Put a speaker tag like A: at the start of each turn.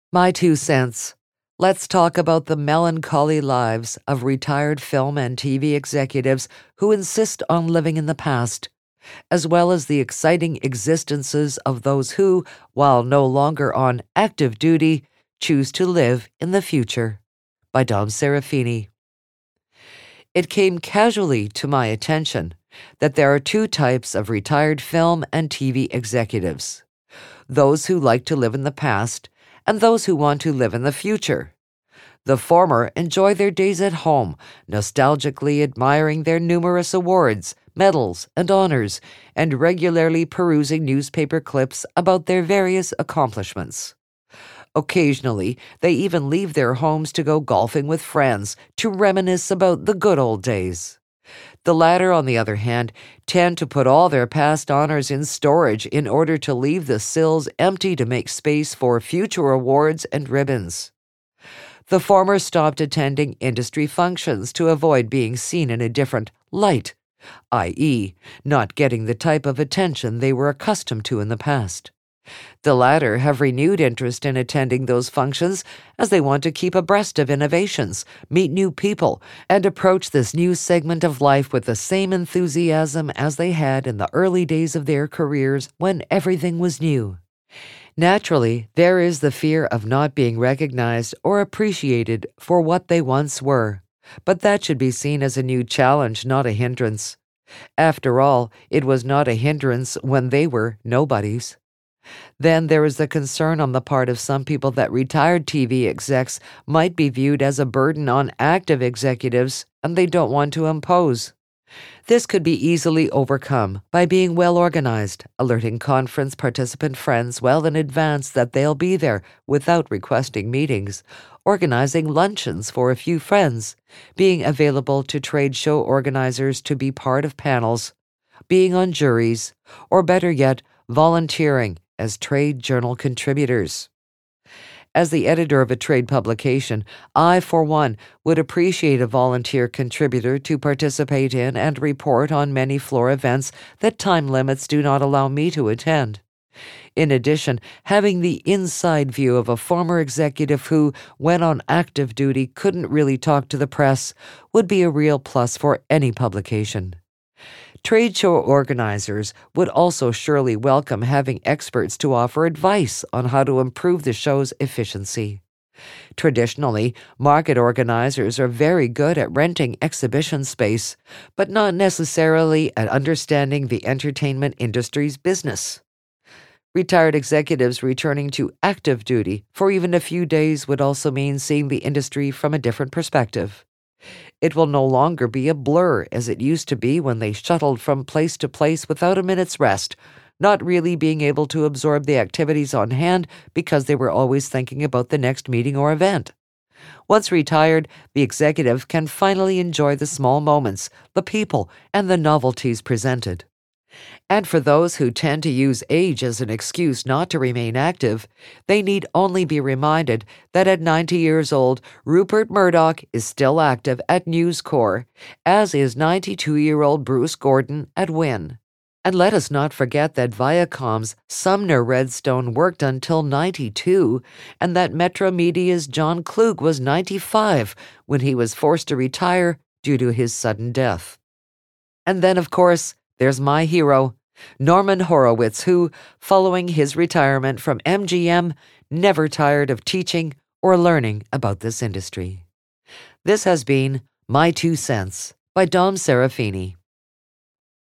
A: My 2 cents. Let's talk about the melancholy lives of retired film and TV executives who insist on living in the past, as well as the exciting existences of those who, while no longer on active duty, choose to live in the future. By Dom Serafini. It came casually to my attention that there are two types of retired film and TV executives: those who like to live in the past and those who want to live in the future. The former enjoy their days at home, nostalgically admiring their numerous awards, medals, and honors, and regularly perusing newspaper clips about their various accomplishments. Occasionally, they even leave their homes to go golfing with friends to reminisce about the good old days. The latter, on the other hand, tend to put all their past honors in storage in order to leave the sills empty to make space for future awards and ribbons. The former stopped attending industry functions to avoid being seen in a different light, i.e., not getting the type of attention they were accustomed to in the past. The latter have renewed interest in attending those functions as they want to keep abreast of innovations, meet new people, and approach this new segment of life with the same enthusiasm as they had in the early days of their careers when everything was new. Naturally, there is the fear of not being recognized or appreciated for what they once were, but that should be seen as a new challenge, not a hindrance. After all, it was not a hindrance when they were nobodies. Then there is the concern on the part of some people that retired TV execs might be viewed as a burden on active executives, and they don't want to impose. This could be easily overcome by being well organized, alerting conference participant friends well in advance that they'll be there without requesting meetings, organizing luncheons for a few friends, being available to trade show organizers to be part of panels, being on juries, or better yet, volunteering as trade journal contributors. As the editor of a trade publication, I, for one, would appreciate a volunteer contributor to participate in and report on many floor events that time limits do not allow me to attend. In addition, having the inside view of a former executive who, when on active duty, couldn't really talk to the press would be a real plus for any publication. Trade show organizers would also surely welcome having experts to offer advice on how to improve the show's efficiency. Traditionally, market organizers are very good at renting exhibition space, but not necessarily at understanding the entertainment industry's business. Retired executives returning to active duty for even a few days would also mean seeing the industry from a different perspective. It will no longer be a blur as it used to be when they shuttled from place to place without a minute's rest, not really being able to absorb the activities on hand because they were always thinking about the next meeting or event. Once retired, the executive can finally enjoy the small moments, the people, and the novelties presented. And for those who tend to use age as an excuse not to remain active, they need only be reminded that at 90 years old, Rupert Murdoch is still active at News Corp, as is 92-year-old Bruce Gordon at Win. And let us not forget that Viacom's Sumner Redstone worked until 92, and that Metro Media's John Klug was 95 when he was forced to retire due to his sudden death. And then, of course, there's my hero, Norman Horowitz, who, following his retirement from MGM, never tired of teaching or learning about this industry. This has been My 2 Cents by Dom Serafini.